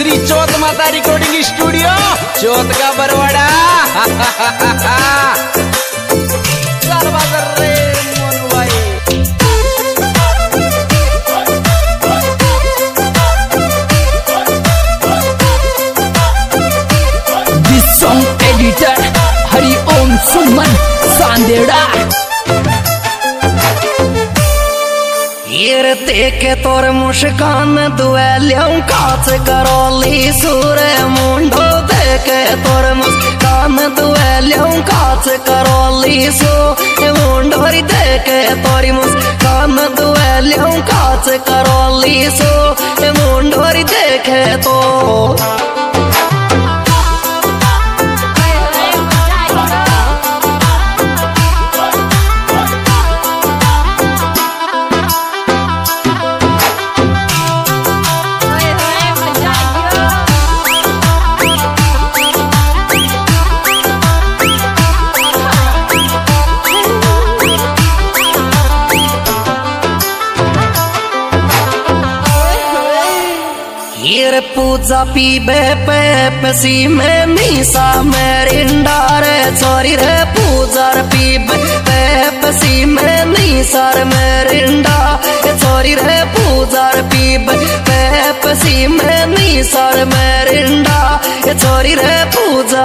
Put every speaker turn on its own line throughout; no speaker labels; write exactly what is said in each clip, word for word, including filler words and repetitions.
श्री चौथ माता recording studio चौथ का बरवाड़ा। चल बाजार रे मोनू भाई।
This song editor Hari Om Suman Sandera.
ये देखे तोर मुस्कान दुआलियों काच करोली सूरे मुंडो देखे तोर मुस्कान दुआलियों काच करोली सो मुंडोरी देखे तोरी मुस्कान दुआलियों काच करोली सो मुंडोरी देखे तो पूजा पीबे पे पसी में मीसा मेरिंडा रे छोरी रे पूजा पीबे पे पसी में मीसा मेरिंडा छोरी रे पूजा पीबे पे पसी में मीसा मेरिंडा छोरी रे पूजा।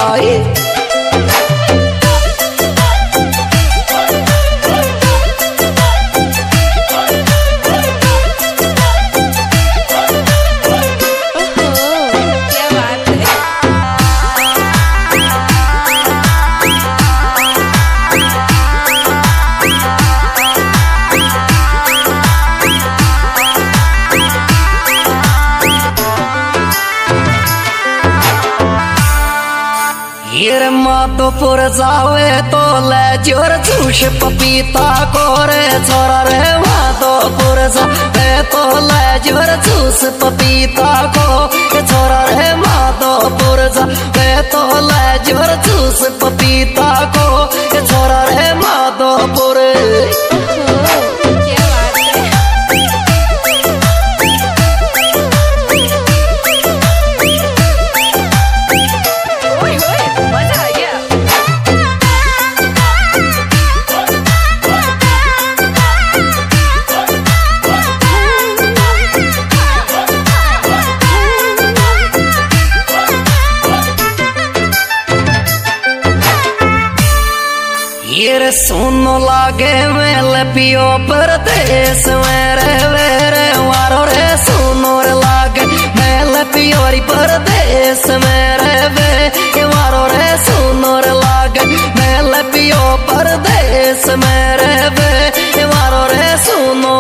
माधोपुर जावे तो ले जोर जूस पपीता को रे छोरा रे माधोपुर जावे तो ले जोर जूस पपीता को छोरा रे माधोपुर जावे तो ले जोर जूस पपीता को छोरा रे माधोपुर। सुनो लागे मेल पियो परदेश मेरे वेरे वारो रे सुनो रे लागे मेल पियोरी परदेश मेरे वे वारो रे सुनो रे लागे मेल पियो परदेश मेरे वे वारो रे सुनो।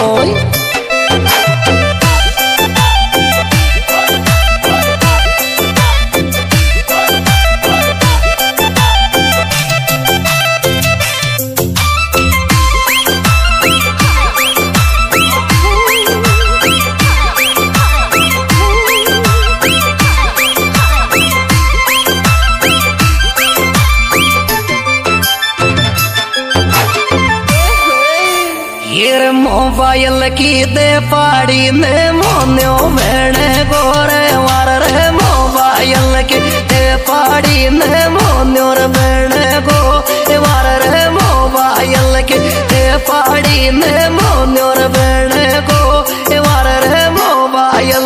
मोबाइल की दे पाड़ी ने मोन्यो मेने गोरे वार रे मोबाइल की दे पाड़ी ने मोन्यो मेने गो वार रे मोबाइल की दे पाड़ी ने मोन्यो मेने गो वार रे मोबाइल।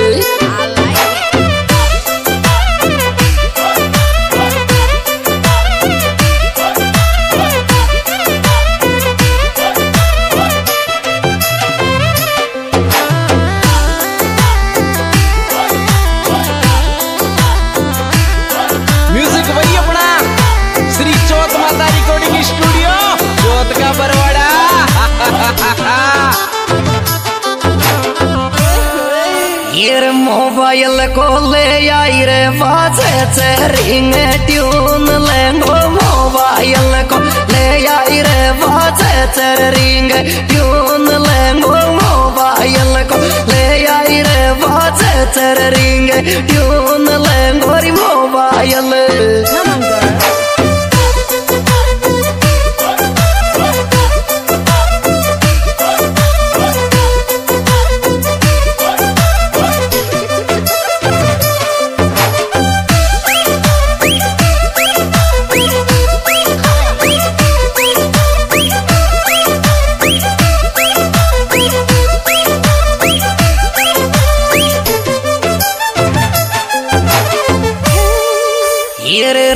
ये मोबाइल को ले आई रे बाजे से रिंग ट्यून लेंगो मोबाइल को ले आई रे बाजे से रिंग ट्यून लेंगो मोबाइल को ले आई रे बाजे से रिंग ट्यून लेंगो री मोबाइल।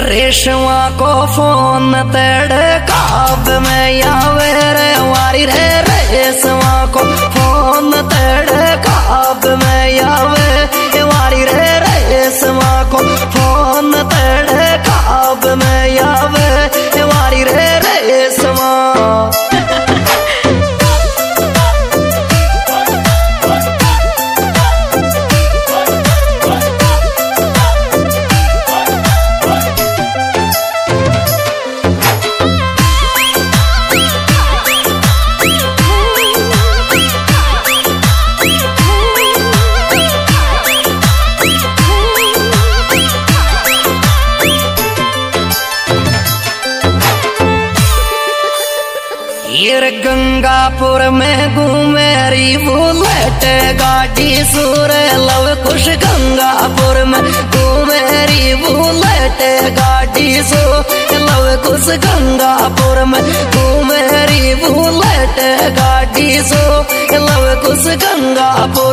रेशमा को फोन तेरे काब में आवे रे वारी रे रेशमा को फोन तेरे काब में आवे वारी रे रेशमा को फोन तेरे काब में आवे वारी रे रेशमा। ये गंगापुर में घूमेरी बुलेट गाड़ी सूर लव कुश गंगापुर में घूमेरी बुलेट गाड़ी सो लव कुश गंगापुर में घूमेरी बुलेट गाड़ी सो लव कुश गंगापुर।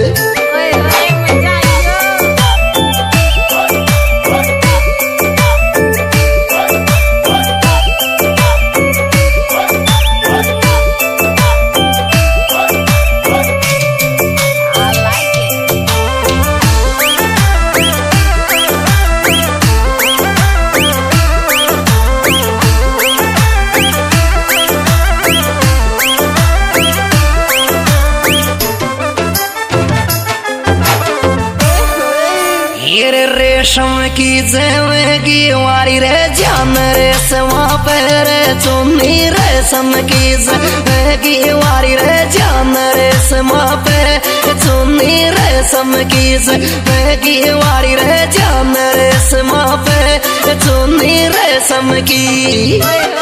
रेशम की जेवेगी वारी रे जान रेशमा पे रे चुन्नी रेशम की जेवेगी वारी रे जान रेशमा पे चुन्नी रेशम की जेवेगी वारी रे जान रेशमा पे चुन्नी रेशम की।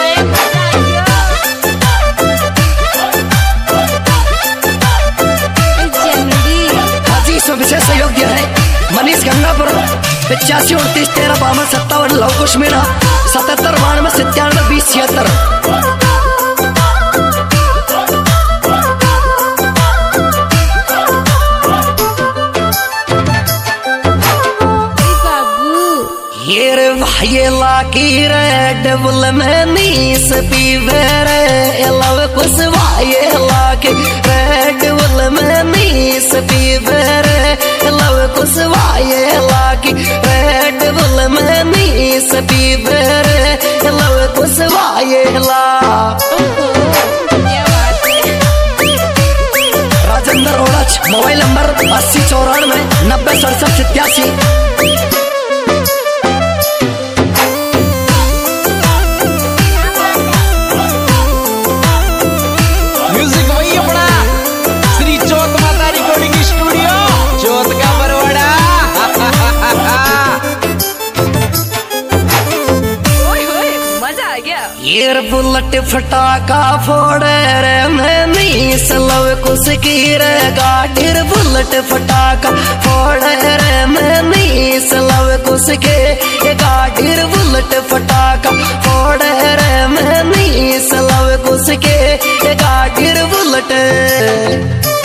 विशेष योग्य है मनीष गंगापुर पिचासी उनतीस तेरह बावन सत्तावन लव कुश मीणा सतहत्तर बानवे सत्तानवे बीस छिहत्तर। ये रे भाई लाकी रे डबल में नीस पीवे रे लव कुश भाई लाकी रे डबल में नीस पीवे रे लव कुश भाई लाकी रे डबल में नीस पीवे रे लव कुश भाई ला। राजेंद्र ओड़च मोबाइल नंबर अस्सी चौरानवे नब्बे सड़सठ सत्यासी। ये बुलेट फटाका फोड़े रे मैं नीस लव कुश की रे गाड़ी बुलेट फटाका फोड़े रे मैं नीस लव कुश के गाड़ी बुलेट फटाका फोड़े रे मैं नीस लव कुश के गाड़ी बुलेट।